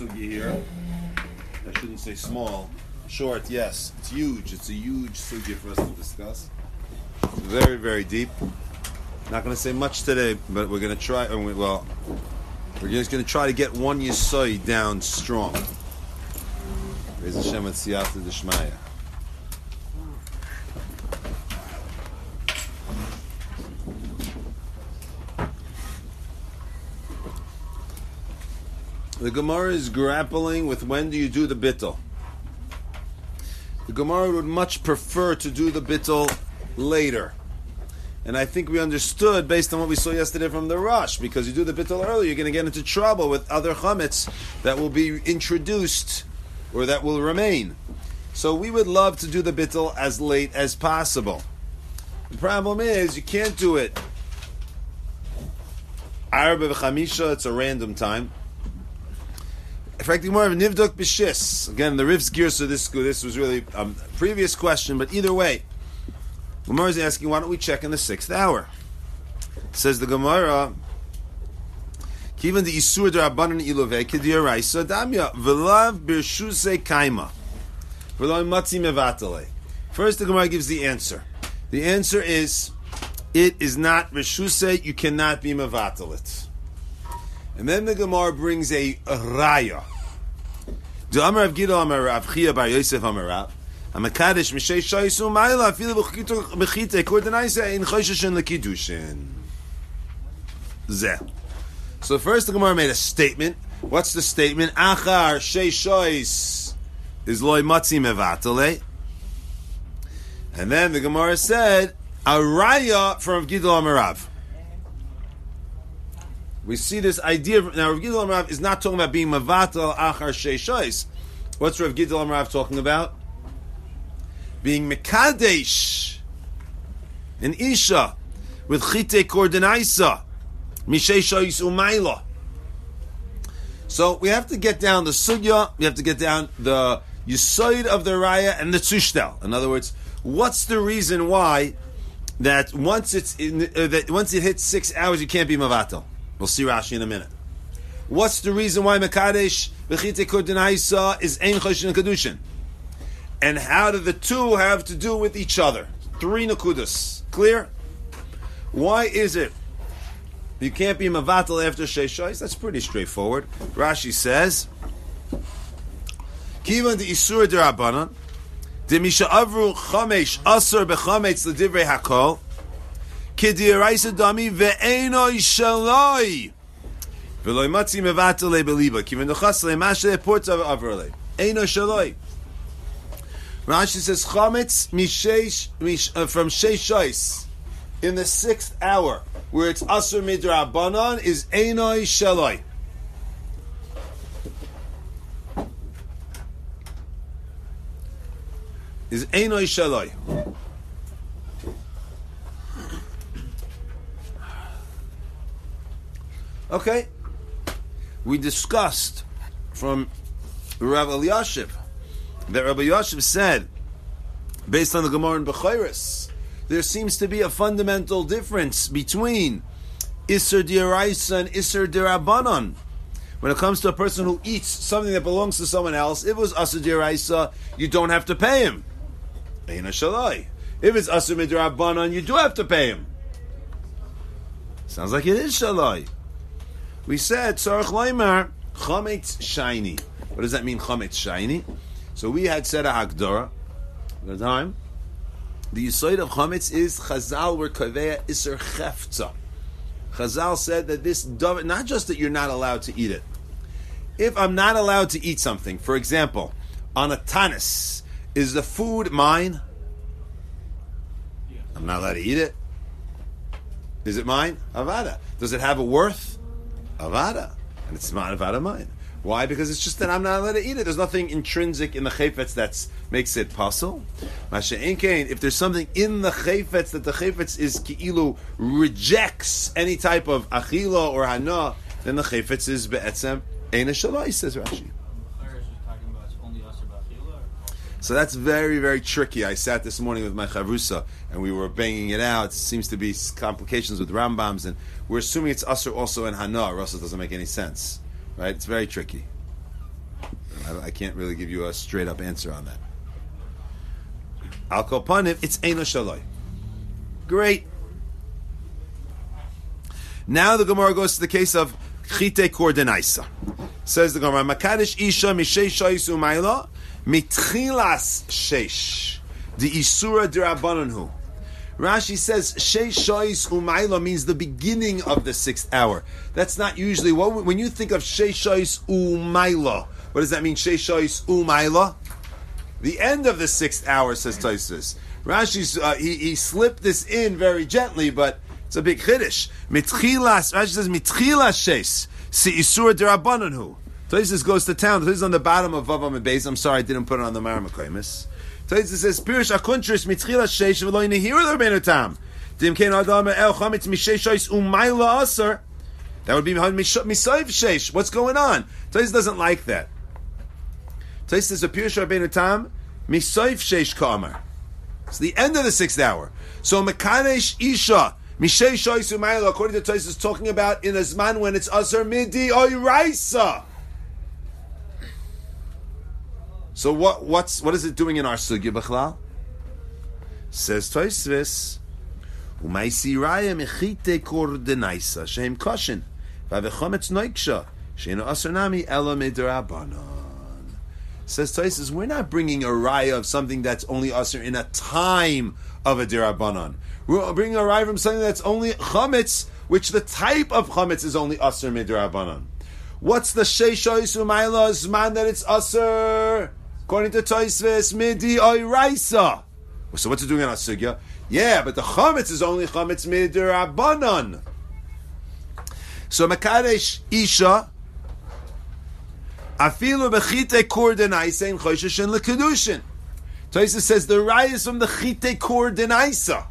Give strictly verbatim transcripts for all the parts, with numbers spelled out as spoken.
sugi here. I shouldn't say small. Short, yes. It's huge. It's a huge sugi for us to discuss. It's very, very deep. Not going to say much today, but we're going to try. Well, we're just going to try to get one yesod down strong. Be'ez Hashem et siyata d'shmaya. The Gemara is grappling with when do you do the bittul. The Gemara would much prefer to do the bittul later. And I think we understood based on what we saw yesterday from the Rush, because you do the bittul early, you're going to get into trouble with other chametz that will be introduced or that will remain. So we would love to do the bittul as late as possible. The problem is you can't do it Arba v'chamisha, it's a random time. Frankly, more of a nivdok b'shis. Again, the Riv's gear, so this this was really a um, previous question, but either way, Gemara is asking, why don't we check in the sixth hour? Says the Gemara, Kivan the Isur d'Rabbanan Ilove K'Diraisa Damya V'Lav Birshuse Kaima V'Lo Matzi Mevatale. First, the Gemara gives the answer. The answer is, it is not Rishuse, you cannot be Mevatalit. And then the Gemara brings a, a raya. The Amar of Gidol Amar Rav Chia Bar Yosef Amar Rav Amakadesh Mishei Shaisu Ma'ila Afilu B'chite Kordenaisa In Chosheshin L'Kiddushin. Zeh. So first the Gemara made a statement. What's the statement? Achar Shei Shois is Loi Matzi Mevatale. And then the Gemara said a raya from Gidol Amar Rav. We see this idea. Now, Rav Gidol Amarav is not talking about being mavatal achar sheishois. What's Rav Gidol Amarav talking about? Being mekadesh, an isha with chite kordenaisa, misheishois umayla. So we have to get down the sugya. We have to get down the yisoid of the raya and the tzushtel. In other words, what's the reason why that once it's in, uh, that once it hits six hours you can't be mavatal? We'll see Rashi in a minute. What's the reason why Mekadesh V'chite Kordenaisa is Ein Choshen Kedushin? And how do the two have to do with each other? Three Nakudas. Clear? Why is it you can't be Mavatal after Sheishois? That's pretty straightforward. Rashi says, Kivan de Isur de Rabbanan, de Misha Avru Chamesh Asur Bechametz L'divrei Hakol, K'diraisa dami ve'enoi shaloi v'loi matzi mevatale beliba kiven dochas le'mashe ports of avrole enoi shaloi. Rashi says chametz mishesh mish, uh, from sheishois in the sixth hour where it's asur midrabanan is enoi shaloi. Is enoi shaloi. Okay, we discussed from Rav Eliashiv that Rabbi Eliashiv said, based on the Gemara in Bechayris, there seems to be a fundamental difference between Isser D'Oraisa and Isser D'Rabbanan. When it comes to a person who eats something that belongs to someone else, if it was Asur D'Oraisa, you don't have to pay him. Eina Shalai. If it's Asur Midrabbanan, you do have to pay him. Sounds like it is Shalai. We said, Tzarech Leimar, Chametz Shiny. What does that mean, Chametz Shiny? So we had said a Hagdara at the time. The Yisoid of Chametz is Chazal were Kaveya Isser Chefza. Chazal said that this, not just that you're not allowed to eat it. If I'm not allowed to eat something, for example, on a tanis, is the food mine? I'm not allowed to eat it. Is it mine? Avada. Does it have a worth? Avada. And it's not Avada mine. Why? Because it's just that I'm not allowed to eat it. There's nothing intrinsic in the chayfetz that makes it possible. If there's something in the chayfetz that the chayfetz is ki'ilu rejects any type of achila or hana, then the chayfetz is be'etzem eina shalai, says Rashi. So that's very, very tricky. I sat this morning with my chavrusa and we were banging it out. It seems to be complications with Rambams, and we're assuming it's Asr also in Hana, or else it doesn't make any sense. Right? It's very tricky. I, I can't really give you a straight up answer on that. Al kol panim, it's eino shaloi. Great. Now the Gemara goes to the case of chite kor denaisa. Says the Gemara, Makadesh isha mishei shayis umayla mitchilas sheish the isura d'Rabbanan. Rashi says sheish shayis umayla means the beginning of the sixth hour. That's not usually what when you think of sheish shayis umayla. What does that mean? Sheish shayis umayla, the end of the sixth hour, says Tosfos. Rashi's uh, he he slipped this in very gently, but it's a big chiddush. Mitchilas, Rashi says mitchilas sheish si isura d'Rabbanan. Tosfos goes to town. This is on the bottom of Vavam and Beis. I'm sorry, I didn't put it on the Maramakamis. Tosfos says Pirish akuntris mitchilas sheish v'lo yinehira l'Rabbeinu tam. Dim kein adam el chametz mishesh sheish umayla aser. That would be misayv sheish. What's going on? Tosfos doesn't like that. Tosfos says Pirish Rabbeinu tam misayv sheish ka'amar. It's the end of the sixth hour. So mekadesh isha. Mishei Shoyis Umayla, according to Tosfos, is talking about in a zman when it's Asar Midi Oiraisa. So what what's what is it doing in our sugya b'chlal? Says Tosfos, Umaysi Raya Mechite Kor Denaisa Sheim Koshin Vavechometz Noiksha Sheinu Asar Nami Ela Midrabanan. Says Tosfos, we're not bringing a raya of something that's only Asar in a time of a dirabanan. We're bringing a raya from something that's only chametz, which the type of chametz is only aser midrabanan. What's the sheishois umayla zman that it's aser? According to Tosfos, midi oiraisa. So what's it doing in our sugya? Yeah, but the chametz is only chametz midrabanan. So makadesh isha afilu bechite kur denaisa in chosheshin lekedushin. Tosfos says the raya is from the chite kur denaisa.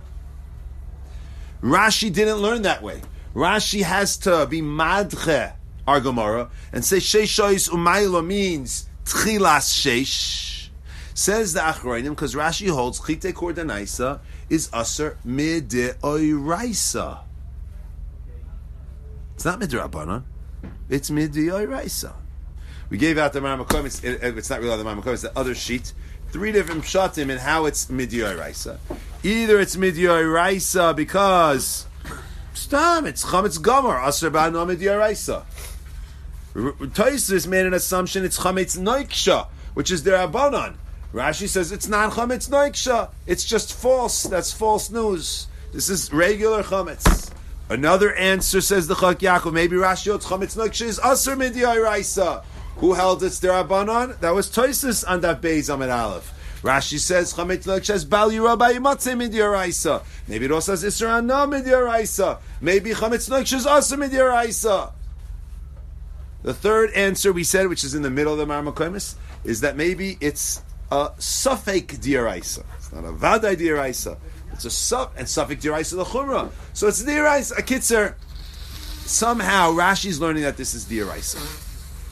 Rashi didn't learn that way. Rashi has to be madche our Gemara and say sheish shoyis umayla means tchilas sheish. Says the Achronim because Rashi holds chite kor denaisa is aser mideoiraisa. It's not midrabanan. It's mideoiraisa. We gave out the Maramakom. It's, it, it's not really the Maramakom. It's the other sheet. Three different pshatim in how it's mideoiraisa. Either it's mideoiraisa because stam it's chametz gomer aser ba'ano mideoiraisa. Tosfos made an assumption it's chametz noiksha, which is derabanan. Rashi says it's not chametz noiksha. It's just false. That's false news. This is regular chametz. Another answer says the Chak Yaakov. Maybe Rashi holds chametz noiksha is aser mideoiraisa. Who held it's derabanan? That was Tosfos on that Beis Amid Aleph. Rashi says chametz noiksha is bal yirah b'yimatzeh mideoiraisa. Maybe it also says isra na mideoiraisa. Maybe chametz noiksha is aser mideoiraisa. The third answer we said, which is in the middle of the Maramakomis, is that maybe it's a suffek diraisa. It's not a vaday diraisa. It's a suf and suffek diraisa l'chumra. So it's diraisa. A kitzer. Somehow Rashi's learning that this is diraisa.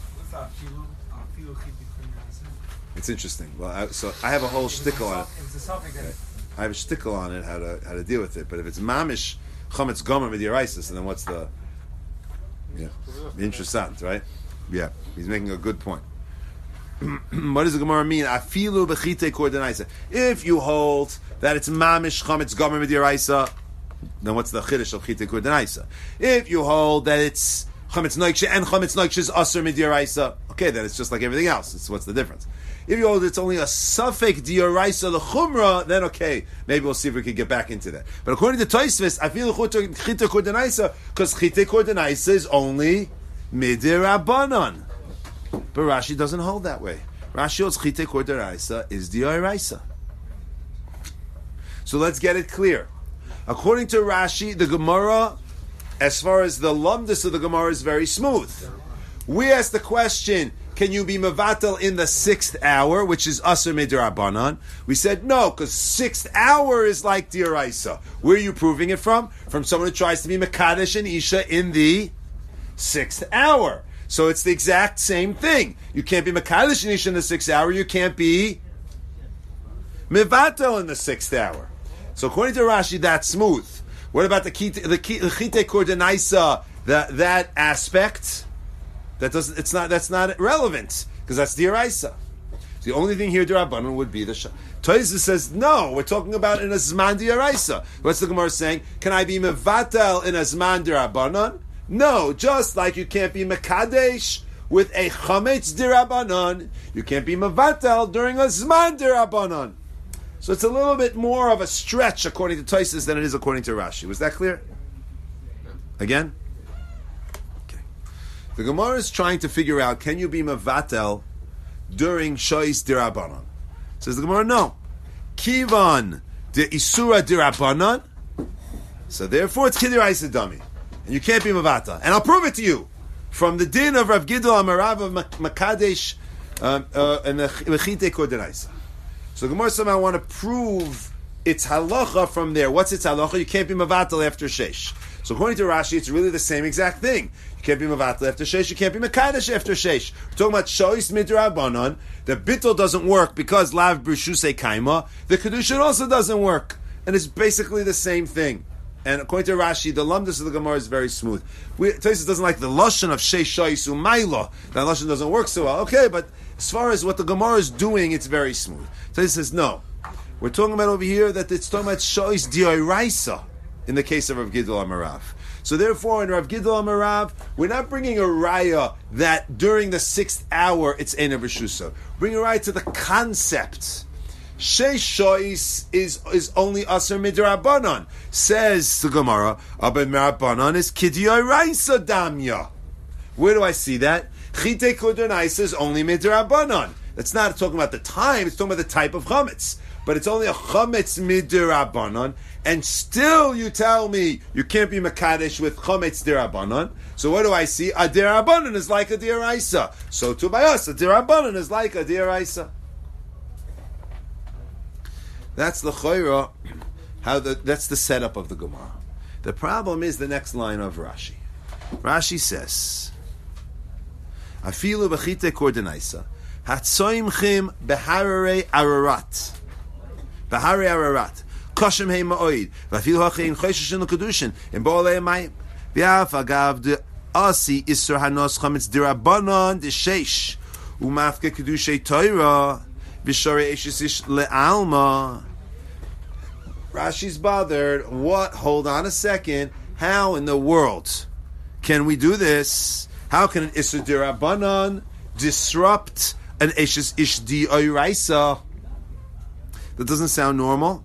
It's interesting. Well, I, so I have a whole shtickle on it. Okay. I have a shtickle on it how to how to deal with it. But if it's mamish chametz gomer midiraisis, and then what's the yeah interessant, right? Yeah, he's making a good point. What does the Gemara mean? Afilu bechite kor denaisa. If you hold that it's mamish chametz gomer midiraisa, then what's the chiddush of chite kor denaisa? If you hold that it's chametz noiksha and chametz noiksha is aser midiraisa, okay, then it's just like everything else. It's what's the difference? If you hold it's only a suffix dioraisa l'chumra, then okay, maybe we'll see if we can get back into that. But according to Tosfos, I feel chite kor denaisa because chite kor denaisa is only midirabanan. But Rashi doesn't hold that way. Rashi holds chite kor denaisa is dioraisa. So let's get it clear. According to Rashi, the Gemara, as far as the lumdus of the Gemara, is very smooth. We ask the question, can you be mevatel in the sixth hour, which is aser midrabanan? We said no, because sixth hour is like dioraisa. Where are you proving it from? From someone who tries to be mekadesh and isha in the sixth hour. So it's the exact same thing. You can't be mekadesh and isha in the sixth hour. You can't be mevatel in the sixth hour. So according to Rashi, that's smooth. What about the chite the chite kor denaisa, that that aspect? That doesn't. It's not. That's not relevant because that's the Eraisa. The only thing here, D'Rabbanan, would be the Shah. Tosfos says, no, we're talking about in a Zman D'Oraisa. What's the Gemara saying? Can I be Mevatel in a Zman D'Rabbanan? No, just like you can't be Mekadesh with a Chametz D'Rabbanan, you can't be Mevatel during a Zman D'Rabbanan. So it's a little bit more of a stretch according to Tosfos than it is according to Rashi. Was that clear? Again? Okay. The Gemara is trying to figure out, can you be Mevatel during Shois D'Rabbanan? Says the Gemara, no. Kivan de Isura D'Rabbanan, so therefore it's Kidiraisa Dami. And you can't be Mavata. And I'll prove it to you. From the din of Rav Gidol Amarav of Makadesh um, uh, and the Mechite Koderaisa. So the Gemara somehow want to prove its halacha from there. What's its halacha? You can't be Mavatal after Shesh. So according to Rashi, it's really the same exact thing. You can't be Mavatal after Shesh, you can't be Mekadesh after Shesh. We're talking about Shois Midrabanan. The Bittul doesn't work because Lav Brishuse Kaima. The Kedushin also doesn't work. And it's basically the same thing. And according to Rashi, the lumdus of the Gemara is very smooth. Tosfos doesn't like the lashon of Sheish Shois Umayla. That lashon doesn't work so well. Okay, but as far as what the Gemara is doing, it's very smooth. Tosfos says, no. We're talking about over here that it's talking about Shois D'Oraisa in the case of Rav Gidol Amarav. So therefore, in Rav Gidol Amarav, we're not bringing a raya that during the sixth hour it's Eina B'Shusa. Bring a raya to the concept. Sheish Shois is is only Aser Midrabanan. Says the Gemara, Abed Mirabanan is Kidiyoi Raisa Damya. Where do I see that? Chite Kodonaisa is only Midrabanan. That's not talking about the time, it's talking about the type of chametz. But it's only a chametz Midrabanan, and still you tell me you can't be Makadesh with chametz Dirabanan. So what do I see? A Dirabanan is like a Diraisa. So to by us, a Dirabanan is like a Diraisa. That's the chayra, how the that's the setup of the Gemara. The problem is the next line of Rashi. Rashi says, "Afilu b'chite kordenaisa hatzoimchim beharei ararat, beharei ararat koshem hei ma'oid v'afilu hachein choishishin l'kedushin in bo'olei mayim v'af agav de asi isur hanos chametz dirabanan d'sheish u'mafke kedushay Torah v'shorei eshisish le'alma." Rashi's bothered. What? Hold on a second. How in the world can we do this? How can an Isur D'Rabbanan disrupt an Eshes Ish D'Oraisa? That doesn't sound normal.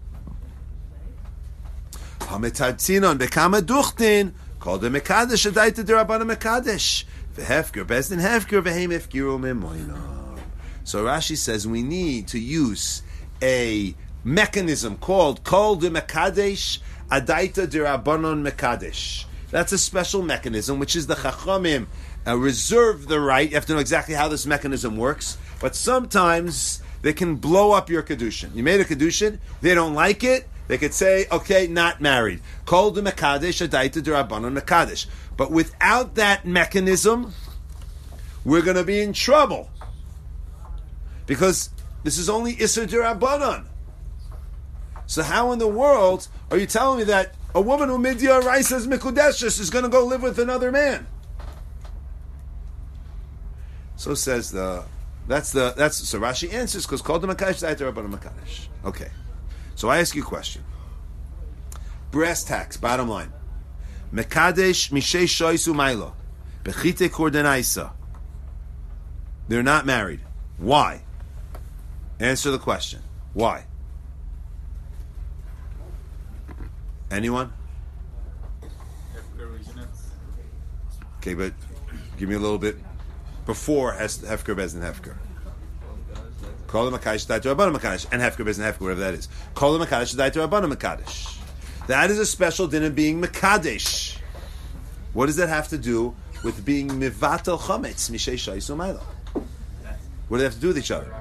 Hametartzinon bekama duchtin called the Mekadesh Adaita D'Rabbanan Mekadesh v'hefker Bezdin hefker v'heim hefkiru memoina. So Rashi says we need to use a mechanism called Kol de Mekadesh Adaita D'Rabbanan Mekadesh. That's a special mechanism, which is the Chachamim uh, reserve the right. You have to know exactly how this mechanism works, but sometimes they can blow up your Kedushin. You made a Kedushin, they don't like it, they could say, okay, not married. Kol de Mekadesh Adaita D'Rabbanan Mekadesh. But without that mechanism, we're going to be in trouble. Because this is only Isur D'Rabbanan. So how in the world are you telling me that a woman who midya raisa is mikudeshes is going to go live with another man? So says the that's the that's so Rashi answers because called the makadesh zayter rabbanan makadesh. Okay, so I ask you a question. Brass tacks. Bottom line. Mekadesh mishei shoisu mailo bechite kordenaisa. They're not married. Why? Answer the question. Why? Anyone? Okay, but give me a little bit before Hefker Bezdin Hefker. Call the Makadesh Daito Rabbanan Makadesh and Hefker Bezdin Hefker, whatever that is. Call the Makadesh Daito Rabbanan Makadesh. That is a special din of being Makadesh. What does that have to do with being Mivatel Chametz Mishei Shaisu Maila? What do they have to do with each other?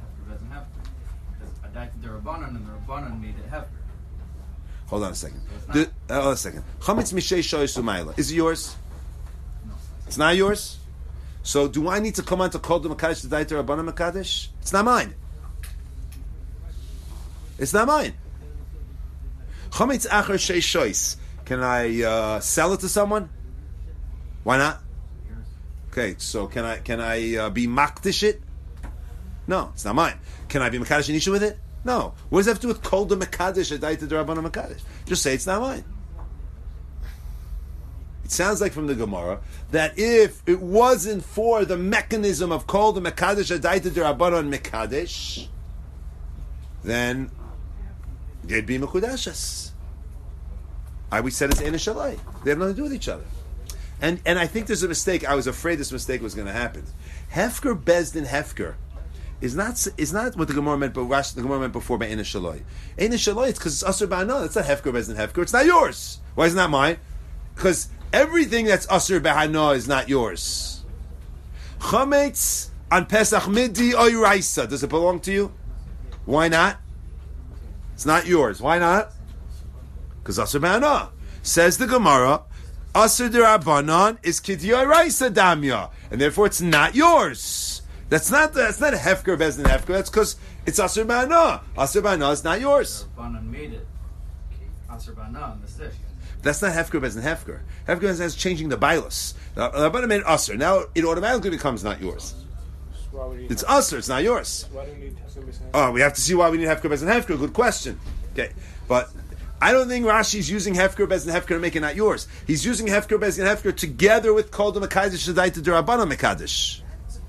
Hold on a second. The, uh, hold on a second. Chametz Mishei Shois Umayla. Is it yours? No. It's not yours? So do I need to come on to call the Makadesh to Daita Rabbanan Makadesh? It's not mine. It's not mine. Chametz Acher Shei Shois. Can I uh, sell it to someone? Why not? Okay, so can I can I uh, be makdish it? No, it's not mine. Can I be Mekadesh and Isha with it? No. What does that have to do with Kol de Mekadesh Adaita D'Rabbanan Mekadesh? Just say it's not mine. It sounds like from the Gemara that if it wasn't for the mechanism of Kol de Mekadesh Adaita D'Rabbanan Mekadesh, then they'd be Mekudashas. I we said it's Ein Shalai. They have nothing to do with each other. And and I think there's a mistake. I was afraid this mistake was going to happen. Hefker Bezdin Hefker is not is not what the Gemara meant, but Rash, the Gemara meant before by Ein Shalai. Ein Shalai, it's because it's Asur Ba'ana. It's not Hefker Bezdin Hefker. It's not yours. Why is it not mine? Because everything that's Asur Ba'ana is not yours. Chametz on Pesach Midi Oyraisa. Does it belong to you? Why not? It's not yours. Why not? Because Asur Ba'ana. Says the Gemara, Asur D'Rabbanan is Kidya Raisa Damya, and therefore it's not yours. That's not that's not a Hefker Bezdin Hefker. That's because it's Asur Ba'ana. Asur Ba'ana is not yours. Rabbanan made it. Asur Ba'ana in the stick. That's not Hefker Bezdin Hefker. Hefker Bezdin is changing the Bailus. Rabbanan made Asur. Now it automatically becomes not yours. It's Asur. It's not yours. Why do we need Hefker Bezdin Hefker? Oh, we have to see why we need Hefker Bezdin Hefker. Good question. Okay, but I don't think Rashi's using Hefker Bezdin Hefker to make it not yours. He's using Hefker Bezdin Hefker together with Kol de Mekadesh Adaita D'Rabbanan Mekadesh.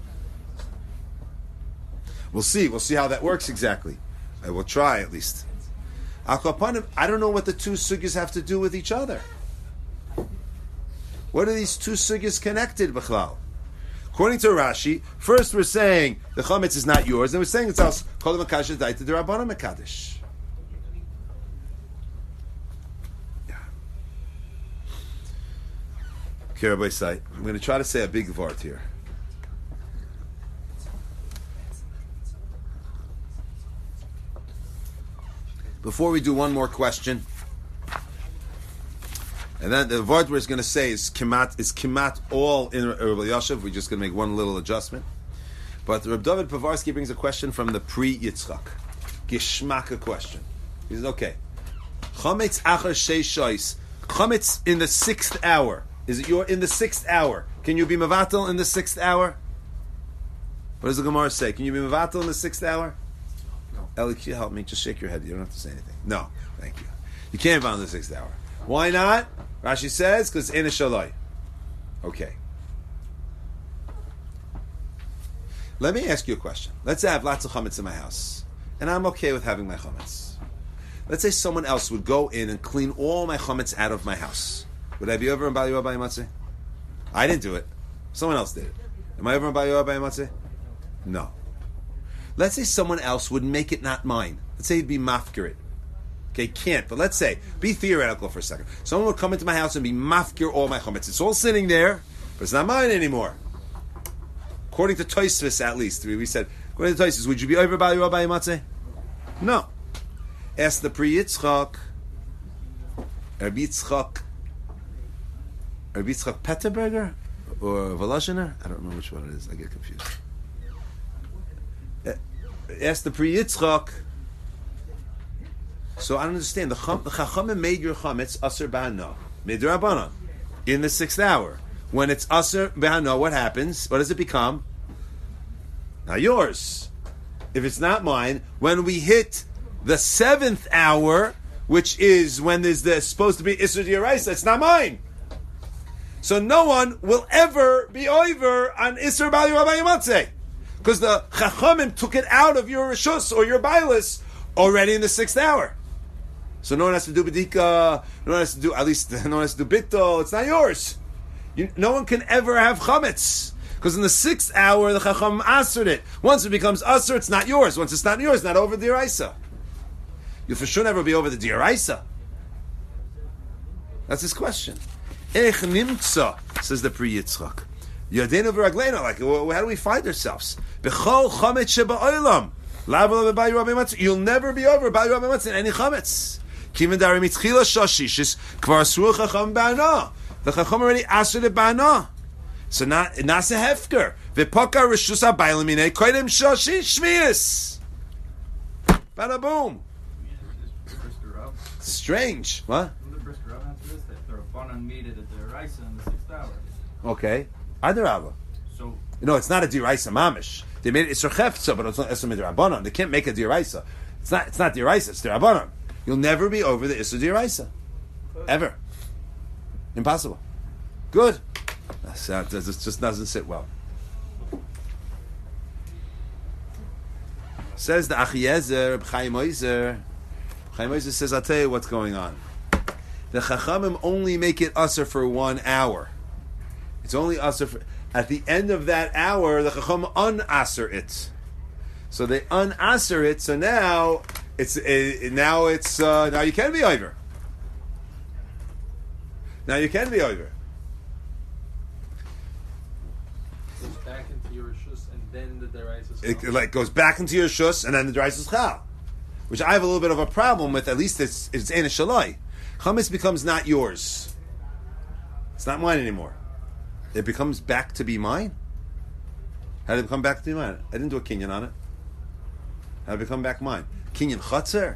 We'll see. We'll see how that works exactly. I will try at least. I don't know what the two sugyas have to do with each other. What are these two sugyas connected, B'chlal? According to Rashi, first we're saying the chametz is not yours, and we're saying it's also Kol de Mekadesh Adaita D'Rabbanan Mekadesh. I'm going to try to say a big vart here. Before we do one more question, and then the vart we're going to say is kimat is kimat all in Rabbi Yashav. We're just going to make one little adjustment. But Reb David Povarsky brings a question from the pre-Yitzchak, Gishmaka question. He says, "Okay, chametz achar sheishais, chametz in the sixth hour." Is it your in the sixth hour? Can you be mevatel in the sixth hour? What does the Gemara say? Can you be mevatel in the sixth hour? No. Eli, can you help me? Just shake your head. You don't have to say anything. No, thank you. You can't be in the sixth hour. Why not? Rashi says because in a shalai. Okay. Let me ask you a question. Let's say I have lots of chametz in my house, and I'm okay with having my chametz. Let's say someone else would go in and clean all my chametz out of my house. Would I be over in Bali Yoa Matzeh? I didn't do it. Someone else did it. Am I over in Bali Yoa Matzeh? No. Let's say someone else would make it not mine. Let's say he'd be mafkir it. Okay, can't. But let's say, be theoretical for a second. Someone would come into my house and be mafkir all my chametz. It's all sitting there, but it's not mine anymore. According to Tosfos, at least, we said, according to Tosfos, would you be over Bali Yoa Matzeh? No. Ask the pre-Yitzchak, Rabbi Yitzchak, Rabbi Yitzchak Petterberger or Volozhiner? I don't remember which one it is. I get confused. Ask the Pri Yitzchak. So I don't understand. The Chachamim made your chametz Asur B'Hana, Midrabanan, in the sixth hour. When it's Asur B'Hana, what happens? What does it become? Not yours. If it's not mine, when we hit the seventh hour, which is when there's the supposed to be Isur D'Oraisa, it's not mine. So no one will ever be over on Isur Bali Rabbi Matzeh, because the Chachamim took it out of your Rishus or your Bailis already in the sixth hour. So no one has to do B'dika, no one has to do, at least no one has to do Bittul, it's not yours. You, no one can ever have Chametz, because in the sixth hour the Chacham Asred it. Once it becomes Asr, it's not yours. Once it's not yours, it's not over the D'Oraisa. You'll for sure never be over the D'Oraisa. That's his question. Ech nimtza, says the Pri Yitzchak. Yadenu v'ragleinu, like, how do we find ourselves? B'chol chametz sheba'olam. La'avol b'bayi Rabbi Matzeh. You'll never be over b'bayi Rabbi Matzeh in any chametz. Kivin dari mitchila shashishis kvar asru chacham ba'ana. The chacham already asred it ba'ana. So not nasa hefker. V'poka rishus ha'bayim minei koidem shashish shmiyas. Bada boom. Strange. What? Made it at the Raisa in the sixth hour. Okay. Adarabah. So no, it's not a Diraisa Mamish. They made it Isser Chefza, but it's not Isser Midrabanan. They can't make a Diraisa. It's not. It's not Diraisa. It's Dirabanan. You'll never be over the Isser Diraisa, ever. Impossible. Good. That just doesn't sit well. Says the Achiezer, Chaim Oizer. Chaim Oizer says, "I'll tell you what's going on. The Chachamim only make it usher for one hour. It's only usher for." At the end of that hour, the Chacham un-aser it. So they un-aser it, so now it's uh, now it's uh, now you can be over. Now you can be over. Goes back into your shus and then the derais is It like goes back into your shus and then the derais is chal, which I have a little bit of a problem with. At least it's it's ein shalai. Chametz becomes not yours. It's not mine anymore. It becomes back to be mine. How did it become back to be mine? I didn't do a kinyan on it. How did it become back mine? Kinyan chutzer?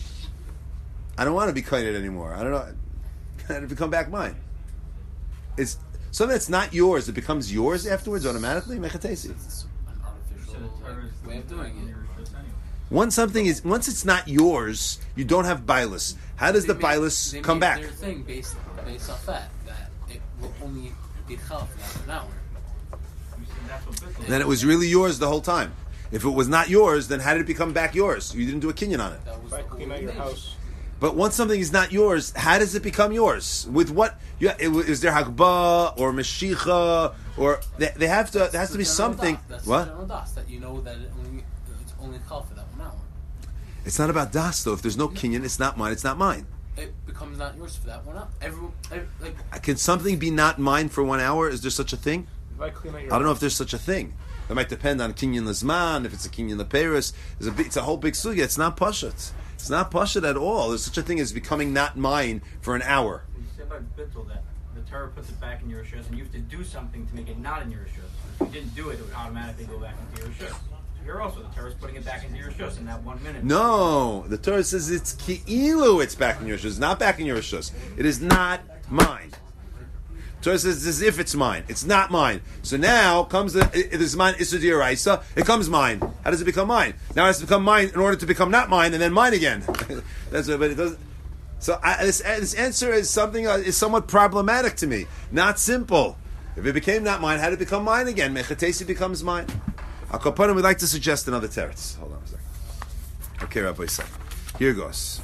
I don't want to be kited anymore. I don't know. How did it become back mine? It's something that's not yours. It becomes yours afterwards automatically. Mechatesi. It's an artificial like, way of doing it. Once something is, once it's not yours, you don't have bilus. How does They the made- bilus they come made back? Their thing based based off that that it will only be chal for that an hour. You said that's what Bittul Then it was really yours the whole time. If it was not yours, then how did it become back yours? You didn't do a kinyan on it. That was If I the clean whole out your nation. house, But once something is not yours, how does it become yours? With what? Yeah, it, is there hagbah or meshicha or they, they have to? There has That's to be the general something. das. That's What? the general das, that you know that it only it's only chal for that one hour. It's not about das though. If there's no kinyan, it's not mine. It's not mine. It becomes not yours for that one hour. Everyone, every, like Can something be not mine for one hour? Is there such a thing? if I clean out your I don't know house, if there's such a thing. It might depend on kinyan lezman. If it's a kinyan leperis, it's a big, it's a whole big sugya. It's not pashat. It's not pashat at all. There's such a thing as becoming not mine for an hour. You said about Bittul that the Torah puts it back in your shus, and you have to do something to make it not in your shus. If you didn't do it, it would automatically go back into your shus. So here also, the Torah is putting it back into your shus in that one minute. No, the Torah says it's ki'ilu. It's back in your shus, not back in your shus. It is not mine. Torah says it's as if it's mine. It's not mine. So now comes the it is mine Issur D'Oraisa. It comes mine. How does it become mine? Now it has to become mine in order to become not mine, and then mine again. That's what. But it doesn't. So I, this this answer is something uh, is somewhat problematic to me. Not simple. If it became not mine, how did it become mine again? Mechatesi becomes mine. Al Kapanim, we'd like to suggest another teretz. Hold on a second. Okay, Rabbi Yisrael. Here goes.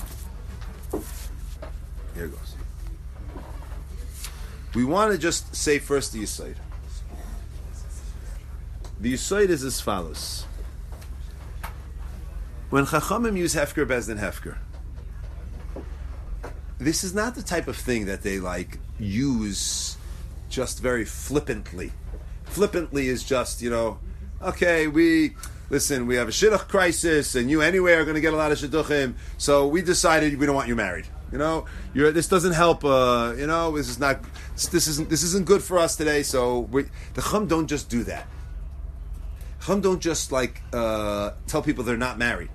Here goes. We want to just say first the Yisayid. The Yisayid is as follows. When Chachamim use Hefker, Bezdin Hefker, this is not the type of thing that they like use just very flippantly. Flippantly is just, you know, okay, we, listen, we have a shidduch crisis, and you anyway are going to get a lot of shidduchim, so we decided we don't want you married. You know, you're, this doesn't help. Uh, you know, this is not. This isn't. This isn't good for us today. So we, the Chum don't just do that. Chum don't just like uh, tell people they're not married.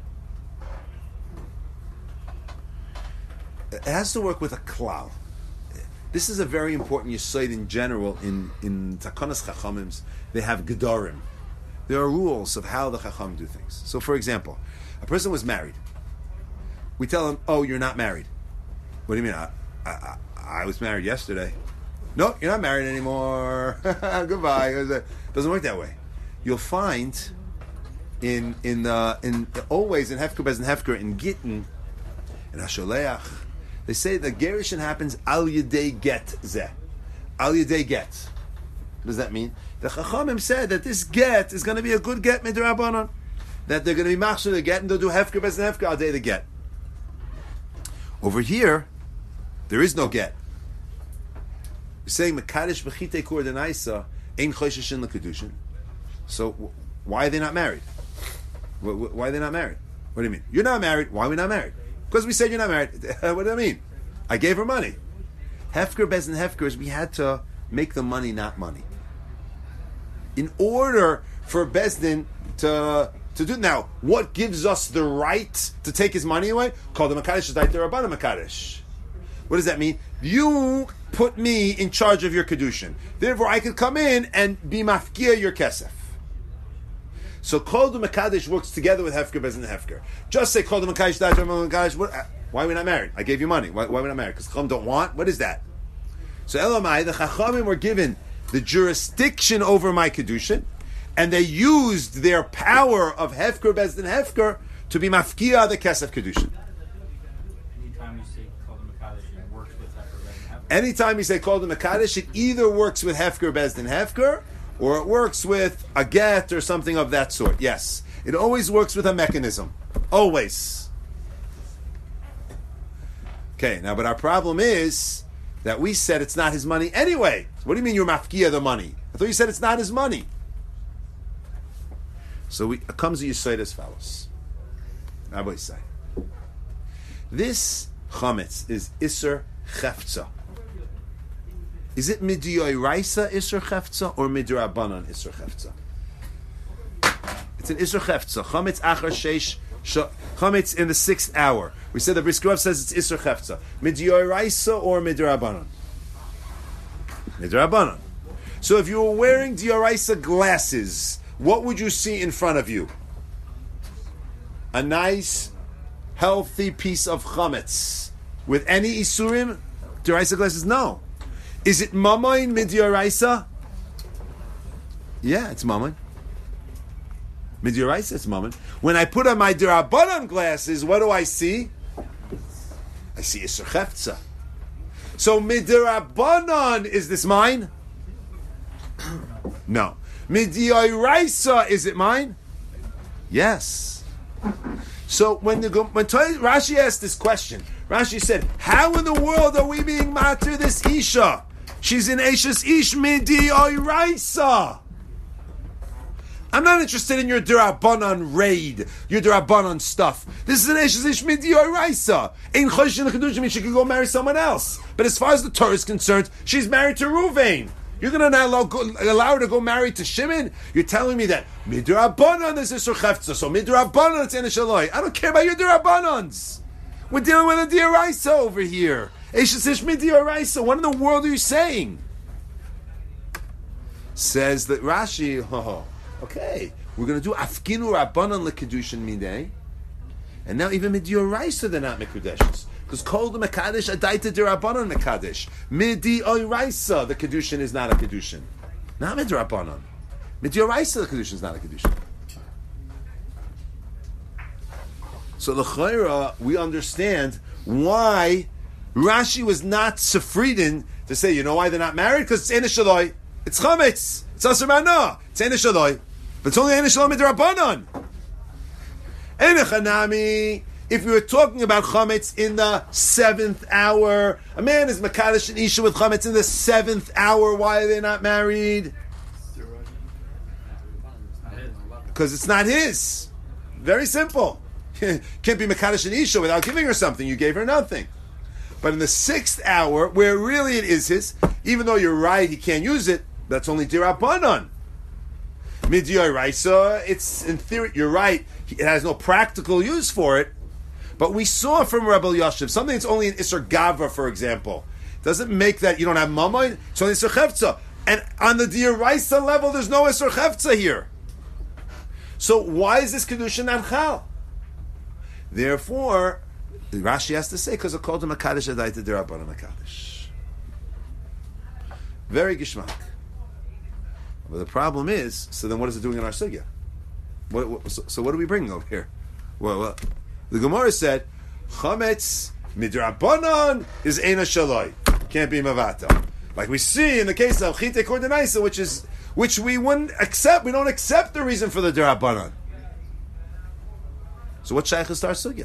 It has to work with a klal. This is a very important yesod in general in in Takanas Chachamims. They have gedarim. There are rules of how the Chacham do things. So, for example, a person was married. We tell him, "Oh, you're not married." What do you mean? I, I, I was married yesterday. No, you're not married anymore. Goodbye. It doesn't work that way. You'll find in in uh, in always in Hefker Bez and Hefker in Gittin in Hasholeach, they say the gerushin happens al yedei get zeh. Al yedei get. What does that mean? The Chachamim said that this get is going to be a good get midrabanan. That they're going to be machshir the get and they'll do Hefker Bez and Hefker al day the get. Over here, there is no get. We're saying Mekadesh B'chitei Kur Denaisa Ein Choshesh in L'Kedushin. So w- why are they not married? W- w- why are they not married? What do you mean? You're not married. Why are we not married? Because we said you're not married. What do I mean? I gave her money. Hefker, Bez and Hefker is we had to make the money not money. In order for Bezdin to to do now, what gives us the right to take his money away? Called the Makadesh Zayt Rabbanan Makadesh. What does that mean? You put me in charge of your kedushin. Therefore, I could come in and be mafkia your kesef. So Kol the Mekadesh works together with Hefker Bezin Hefker. Just say Kol the Mekadesh Daitar Mekadesh. Why are we not married? I gave you money. Why, why are we not married? Because Chacham don't want? What is that? So Elamai, the Chachamim were given the jurisdiction over my Kedushin, and they used their power of Hefker Bezdin Hefker to be Mafkia the Kesef Kedushin. Anytime you say Kol Mekadesh, it works with Hefker Bezdin Hefker. Anytime you say Kol the Mekadesh, it either works with Hefker Bezdin Hefker, or it works with a get or something of that sort. Yes. It always works with a mechanism. Always. Okay, now, but our problem is that we said it's not his money anyway. What do you mean you're mafkia the money? I thought you said it's not his money. So we, it comes to Yisrael as follows. Rabbi say, this chametz is Isser Chefza. Is it Midiyoi Raisa Isser Chefza or Midrabanan Isser Chefza? It's an Isser Chefza. Chametz Achar Sheish. Chametz in the sixth hour. We said the Brisker Rav says it's Isser Chefza. Midiyoi Raisa or Midrabanan? Midrabanan. So if you were wearing Dioraisa glasses, what would you see in front of you? A nice, healthy piece of chametz. With any isurim? Dioraisa glasses? No. Is it mamayin midioraisa? Yeah, it's mamayin. Midioraisa, it's mamayin. When I put on my dirabanan glasses, what do I see? I see Isser Chefza. So midirabanan, is this mine? No. Midioraisa, is it mine? Yes. So when the when Rashi asked this question, Rashi said, "How in the world are we being matter this Isha? She's in Eishes Ish Midioraisa." I'm not interested in your Durabanan raid, your Durabanan stuff. This is an Eishes Ish Midioraisa. Ain't Choshen Chedushim, she could go marry someone else. But as far as the Torah is concerned, she's married to Ruvain. You're going to not allow, go, allow her to go marry to Shimon? You're telling me that Midrabanan is Isur Chefza, so Midrabanan it's Enishaloi. I don't care about your Durabanans. We're dealing with a Dioraisa over here. Eishesish Midioraisa. What in the world are you saying? Says that Rashi, oh, okay, we're going to do Afkinu Rabbanan Lekedushin Midei, and now even Midioraisa they're not Mekudeshes. Because Kol the Mekadesh Adaita Dirabanan Mekadesh. Midi Oiraisa, the Kedushin is not a Kedushin. Not Midrabanan. Midi Oiraisa, the Kedushin is not a Kedushin. So L'chaira, we understand why Rashi was not Sefridin to say, you know why they're not married? Because it's Enishaloi. It's Chametz. It's Asr Mana. It's Enishaloi. But it's only Enishaloi Midrabanan. Enechanami. If we were talking about chametz in the seventh hour, a man is makadosh and isha with chametz in the seventh hour. Why are they not married? Because it's not his. Very simple. Can't be makadosh and isha without giving her something. You gave her nothing. But in the sixth hour, where really it is his, even though you're right, he can't use it. That's only dirabanan. Midyoy raisa. It's in theory. You're right. It has no practical use for it. But we saw from Rebbe Yashiv, something that's only in Isser Gavra, for example, doesn't make that you don't have Mamayin, it's only Isser Chefza. And on the Dioraisa level, there's no Isser Chefza here. So why is this Kedushin not Chal? Therefore, Rashi has to say, because it called him a Kaddish Adaita Dirabana Makadish. Very Gishmak. But the problem is, so then what is it doing in our Sugya? What, what, so, so what are we bringing over here? Well, well the Gemara said, Chametz midrabanan is Eina Shaloi. Can't be Mavata. Like we see in the case of Chite Kordenaisa, which is which we wouldn't accept. We don't accept the reason for the Dirabanan. So what Shaykh is our Sugya?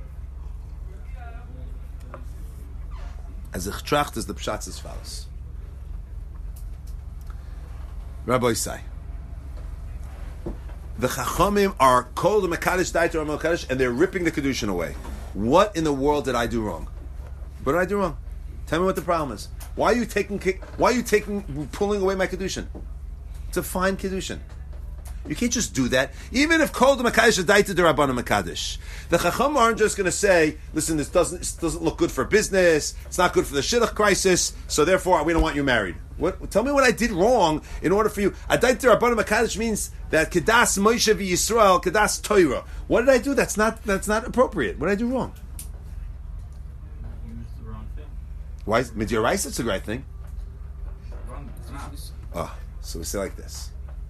As a Chtracht is the Pshatz as follows. Rabbi Isai. The Chachamim are called the Mekadesh Daiter or Mekadesh, and they're ripping the Kedushin away. What in the world did I do wrong? What did I do wrong? Tell me what the problem is. Why are you taking? Why are you taking? Pulling away my Kedushin? It's a fine Kedushin. You can't just do that. Even if Kol Makadesh Adaita de Rabbanan Makadesh. The Chacham aren't just going to say, listen, this doesn't this doesn't look good for business, it's not good for the Shidduch crisis, so therefore we don't want you married. What, tell me what I did wrong in order for you. Adaita de Rabbanan Makadesh means that Kedas Moshe v'Yisrael, Kedas Torah. What did I do? That's not that's not appropriate. What did I do wrong? You used the wrong thing. Why is Midiyarais? It's a great thing. Wrong. It's not. Oh, so we say like this.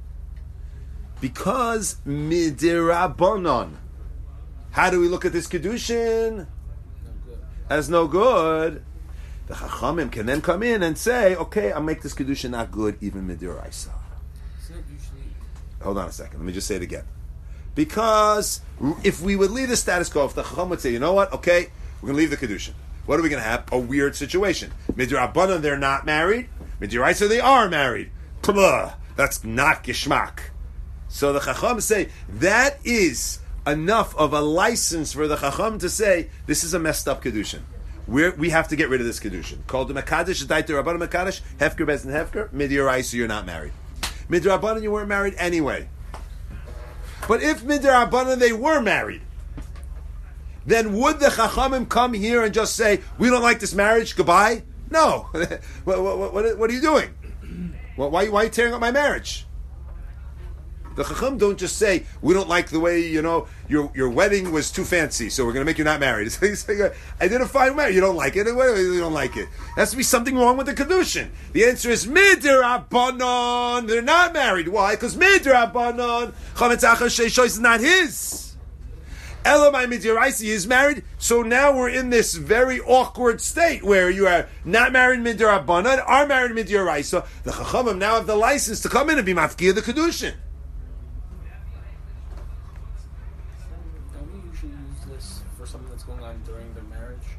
Because midirabanan. How do we look at this kedushin? No good. As no good. The chachamim can then come in and say, okay, I'll make this kedushin not good, even midiraisa. It's not usually. Hold on a second. Let me just say it again. Because if we would leave the status quo, if the chacham would say, you know what, okay, we're going to leave the kedushin. What are we going to have? A weird situation. Midirabanan, they're not married. Midiraisa, they are married. Blah. That's not gishmak. So the Chacham say, that is enough of a license for the Chacham to say, this is a messed up Kedushin. We're, we have to get rid of this Kedushin. Called the Mekadesh, Adaita Rabbanan Mekadesh, Hefker Bez and Hefker, Midiyarais, you're not married. Midirabbanan, you weren't married anyway. But if Midirabbanan, they were married, then would the Chachamim come here and just say, we don't like this marriage, goodbye? No. what, what, what, what are you doing? Why, why are you tearing up my marriage? The Chacham don't just say, we don't like the way, you know, your your wedding was too fancy, so we're going to make you not married. It's like, identify married. You don't like it. You don't like it. There has to be something wrong with the Kedushin. The answer is, Midirabbanan. They're not married. Why? Because Midirabbanan, Chametz Achar Sheishois is not his. Elamai Midiraisi is married, so now we're in this very awkward state where you are not married Midirabbanan, are married Midiraisa. The Chachamim now have the license to come in and be mafkir the Kedushin. During their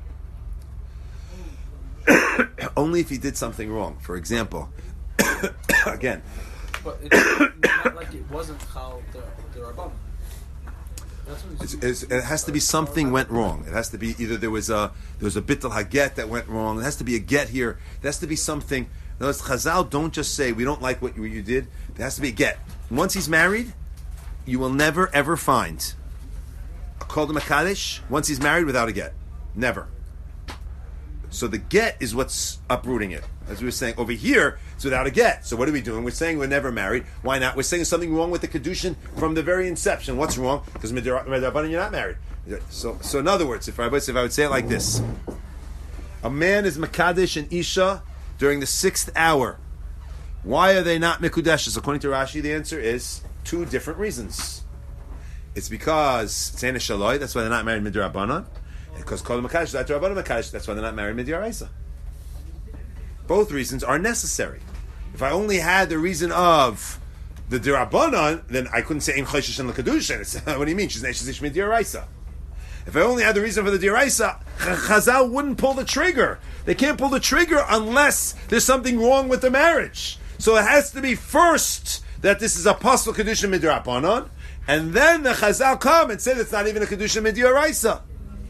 marriage? Only if he did something wrong. For example, again. But it's not like it wasn't how the, the Rabbanan. It's, it's, it has to be something went wrong. It has to be either there was a there was a bittul haget that went wrong. It has to be a get here. There has to be something. Notice Chazal don't just say we don't like what you, you did. There has to be a get. Once he's married, you will never ever find a kol mekadesh once he's married without a get. Never. So the get is what's uprooting it. As we were saying, over here, it's without a get. So what are we doing? We're saying we're never married. Why not? We're saying there's something wrong with the Kedushin from the very inception. What's wrong? Because Midirabbanan, you're not married. So, so in other words, if I, if I would say it like this, a man is Mekadesh and Isha during the sixth hour. Why are they not Mekudeshes? According to Rashi, the answer is two different reasons. It's because it's Eina Shaloi, that's why they're not married Midirabbanan. Because Kol Mekadesh, that's Rabbanan Mekadesh, that's why they're not married Midiraisa. Both reasons are necessary. If I only had the reason of the Dirabbanan, then I couldn't say Ein Choshesh and L'Kedushin. What do you mean? She's Neshes Midiraisa. If I only had the reason for the Diraisa, Chazal wouldn't pull the trigger. They can't pull the trigger unless there's something wrong with the marriage. So it has to be first that this is a Pasal Kedushin Midirabbanan, and then the Chazal come and say it's not even a Kedushin Midiraisa.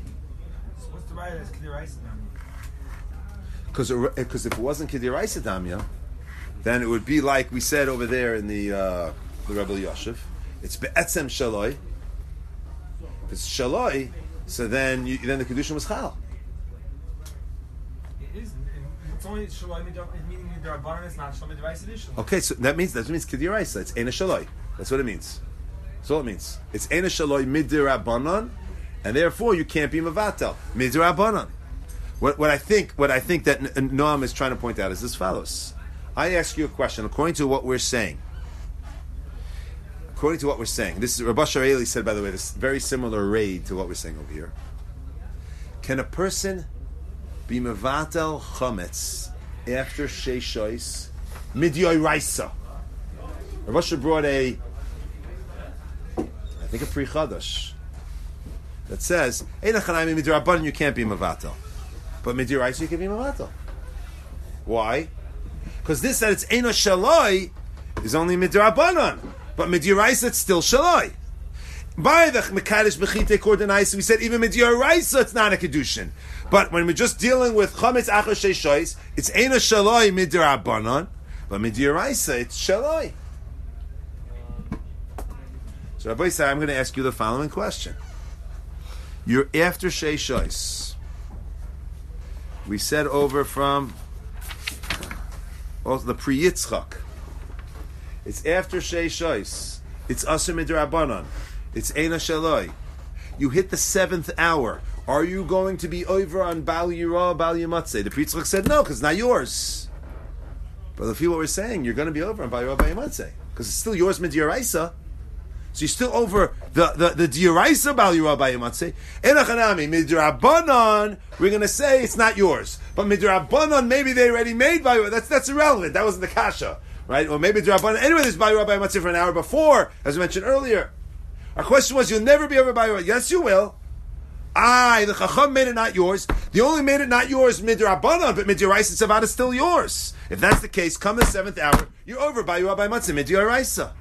Because because if it wasn't Kediraisa Damya, then it would be like we said over there in the uh, the Rebbe Yoshev. It's Be'etzem Shaloi. If it's Shaloi, so then you, then the Kedushin was Chal. It is. It's only Shaloi, meaning the Rabbanan is not Shaloi Midiraisa edition. Okay, so that means that means Kediraisa. It's Eina Shaloi. That's what it means. That's all it means. It's Eina Shaloi Midirabbanan, and therefore you can't be Mavatel Midirabbanan. What, what I think, what I think that Noam is trying to point out is as follows. I ask you a question. According to what we're saying, according to what we're saying, this is Rabbi Shareli said, by the way, this very similar raid to what we're saying over here. Can a person be mevatel chametz after sheishois midyoy raisa? Rabbi Shar brought a, I think a Pri Chadash that says, "Ein achanayim midrabanan, you can't be mevatel." But Midiraisa you can be Mavatal. Why? Because this that it's Eina Shaloi is only Midirabanan. But Midiraisa it's still Shaloi. By the Mekadesh Bechite Kordenaisa, we said even Midiraisa it's not a Kedushin. But when we're just dealing with Chametz Achar Sheishois, it's Eina Shaloi Midirabanan. But Midiraisa it's Shaloi. So Rabbi say, I'm going to ask you the following question. You're after Shei Shois. We said over from also the Pri Yitzchak. It's after Shei Shois. It's Asur Midrabanan. It's Eina Shaloi. You hit the seventh hour. Are you going to be over on Bal Yirah, Bal Yamatzeh? The Pri Yitzchak said no, because it's not yours. But if you what we're saying, you're going to be over on Bal Yirah, Bal Yamatzeh, because it's still yours Midyaraisa. So you're still over the the the Diyaraisa Bal Yirah Bal Yamatzeh. Enachanami Midrabanan. We're going to say it's not yours, but Midrabanan maybe they already made Bal Yirah. That's that's irrelevant. That wasn't the kasha, right? Or maybe Midrabanan. Anyway, there's Bal Yirah Bal Yamatzeh for an hour before, as we mentioned earlier. Our question was, you'll never be over Bal Yirah. Yes, you will. I, the Chacham made it not yours. The only made it not yours Midrabanan, but Midyaraisa Tzavad is still yours. If that's the case, come the seventh hour, you're over Bal Yirah Bal Yamatzeh Midyaraisa.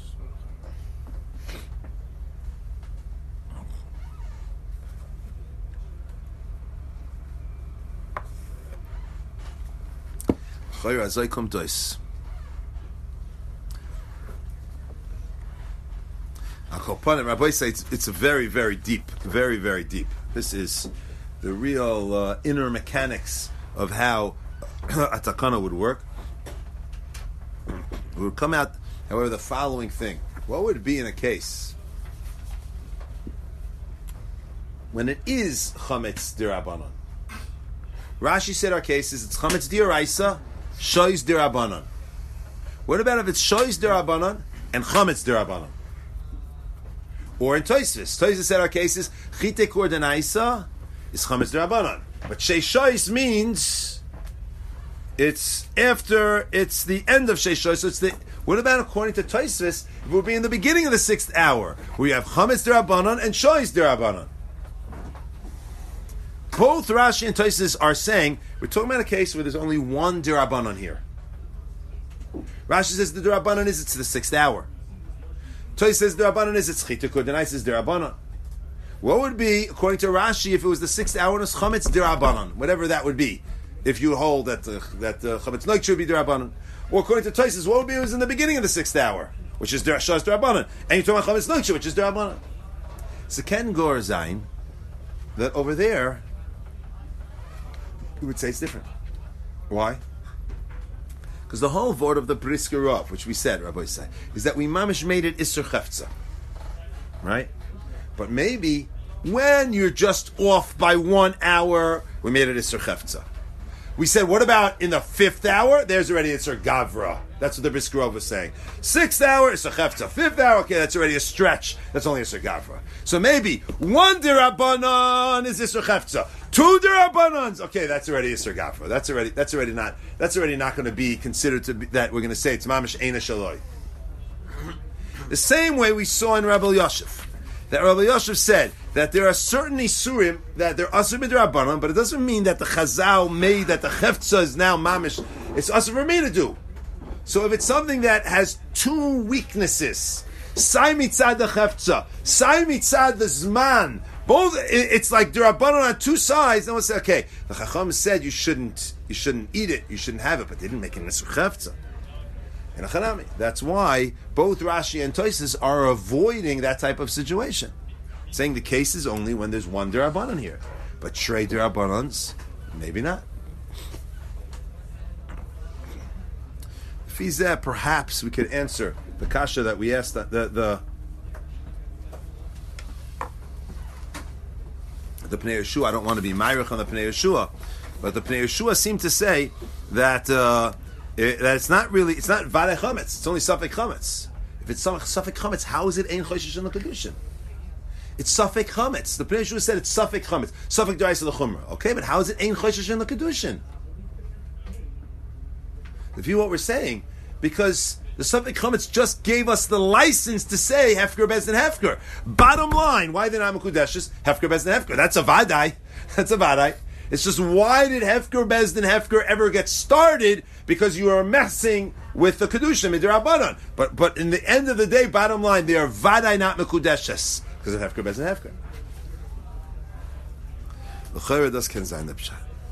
Rabbi say it's, it's a very, very deep, very, very deep. This is the real uh, inner mechanics of how a takana would work. It would come out, however, the following thing. What would it be in a case when it is chametz dirabanan? Rashi said our case is it's chametz diraisa, shois dirabanan. What about if it's shois dirabanan and chametz dirabanan? Or in Tosfos, Tosfos said our case is chite kur denaisa is chametz dirabanan, but shei shois means it's after, it's the end of shei shois. So it's the, what about according to Tosfos, it would be in the beginning of the sixth hour where you have chametz dirabanan and shois dirabanan. Both Rashi and Tosfos are saying we're talking about a case where there's only one dirabanan here. Rashi says the dirabanan is it's the sixth hour. Tosfos says dirabanan is it's chita kur denaisa is dirabanan. What would be according to Rashi if it was the sixth hour and it's chametz dirabanan, whatever that would be, if you hold that uh, that uh, chametz noik should be dirabanan, or according to Tosfos, what would be if it was in the beginning of the sixth hour, which is shas dirabanan, and you're talking about chametz noik which is dirabanan. So Ken Gor Zayin that over there. We would say it's different. Why? Because the whole word of the Brisker Rav, which we said, Rabbi said, is that we mamish made it Isser Chefza. Right? But maybe when you're just off by one hour, we made it Isser Chefza. We said, what about in the fifth hour? There's already Isser Gavra. That's what the Brisker Rav was saying. Sixth hour, Isser Chefza. Fifth hour, okay, that's already a stretch. That's only Isser Gavra. So maybe one Dirabanan is Isser Chefza. Two derabanans. Okay, that's already Isser Gafra. That's already that's already not that's already not going to be considered to be that we're going to say it's mamish eina shaloi. The same way we saw in Rabbi Yosef, that Rabbi Yosef said that there are certain isurim that they're asur midrabanan, but it doesn't mean that the Chazal made that the chefza is now mamish. It's asur for me to do. So if it's something that has two weaknesses, sai mitzad the chefza, sai mitzad the zman. Both, it's like derabanan on two sides. Then we'll say, okay, the Chacham said you shouldn't, you shouldn't eat it, you shouldn't have it, but they didn't make it in a chefza. In a chanami. That's why both Rashi and Tosfos are avoiding that type of situation, saying the case is only when there's one derabanan here, but shrei derabanans, maybe not. Fizeh, perhaps we could answer the kasha that we asked, the the. The Pnei Yeshua, I don't want to be myrich on the Pnei Yeshua, but the Pnei Yeshua seem to say that uh, it, that it's not really, it's not Vadei Chametz, it's only Safek Chametz. If it's Safek Chametz, how is it Ein Choshesh in the Kedushin? It's Safek Chametz. The Pnei Yeshua said it's Safek Chametz, Safek D'Oraisa L'Chumra. Okay, but how is it Ein Choshesh in the Kedushin? If you what we're saying, because the Safek Chametz just gave us the license to say Hefker Bezdin Hefker. Bottom line, why did I'm Kudeshes Hefker Bezdin Hefker? That's a Vadai. That's a Vadai. It's just why did Hefker Bezdin Hefker ever get started? Because you are messing with the Kedusha Midrabanan. But but in the end of the day, bottom line, they are Vadai not Mekudeshes because of Hefker Bezdin Hefker. L'chayra das ken zayin the pshat.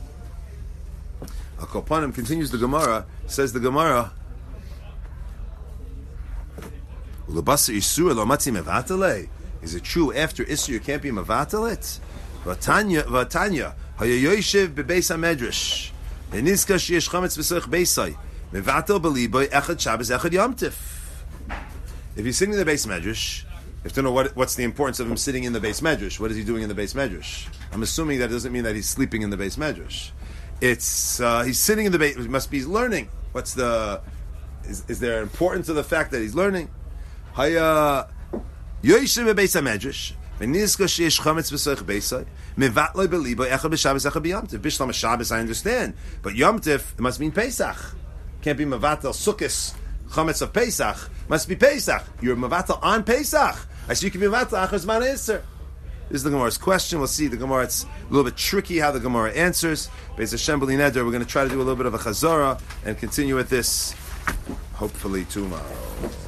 Al Kopanim continues the Gemara. Says the Gemara. Ulabasa isur lo matzi mevatale. Is it true after isur you can't be mevatalet? Vatanya, vatanya. Hayoyoshev bebeis hamedrash. Benizka sheyesh chametz b'soich beisai. Mevatel beliboy echad Shabbos echad Yom Tif. If he's sitting in the base medrash, you have to know what, what's the importance of him sitting in the base medrash. What is he doing in the base medrash? I'm assuming that doesn't mean that he's sleeping in the base medrash. It's uh, he's sitting in the base. He must be learning. What's the? Is, is there importance to the fact that he's learning? Haya yoyishem bebeis hamedrash. V'nizka sheyesh chametz b'soich beisai. Mevatloi beliboy echad b'Shabbos echad b'Yom Tif. Bishlam Shabbos I understand, but Yom Tif it must mean Pesach. Can't be mevatel sukkis chametz of Pesach. Must be Pesach. You're mevatel on Pesach. I see you can be mevatel achar zman iser. This is the Gemara's question. We'll see the Gemara. It's a little bit tricky how the Gemara answers. Beis Hashem b'li neder. We're going to try to do a little bit of a chazara and continue with this hopefully tomorrow.